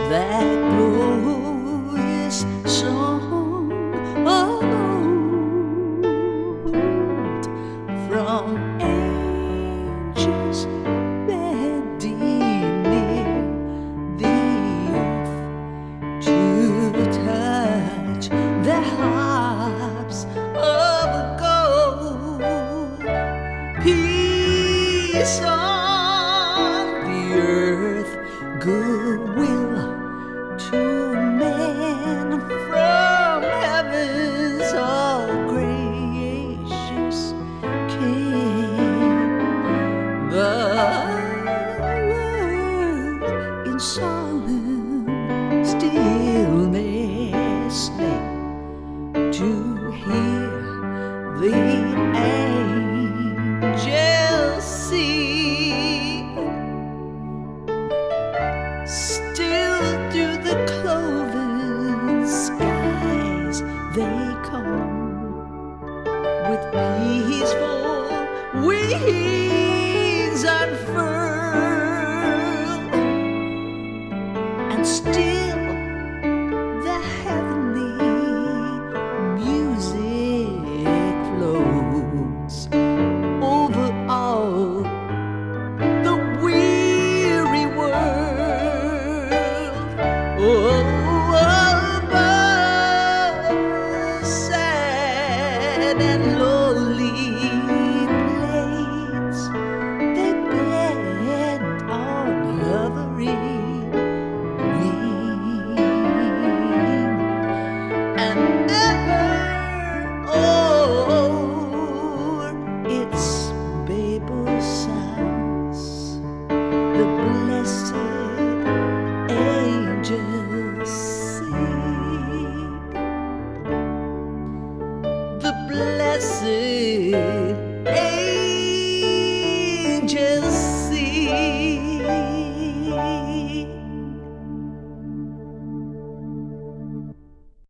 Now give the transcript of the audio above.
that glorious song of old, from angels bending near the earth to touch the harps of gold. Peace on the earth, goodwill to men, from heaven's all gracious King. The world in solemn stillness lay to hear the angels sing. Still through the cloven skies they come, with peaceful wings unfurled, and still the heavenly music flows over all the weary world. Oh, above the sad and lonely plains, they bend on hovering wing, and ever o'er its Babel sounds the blessed angels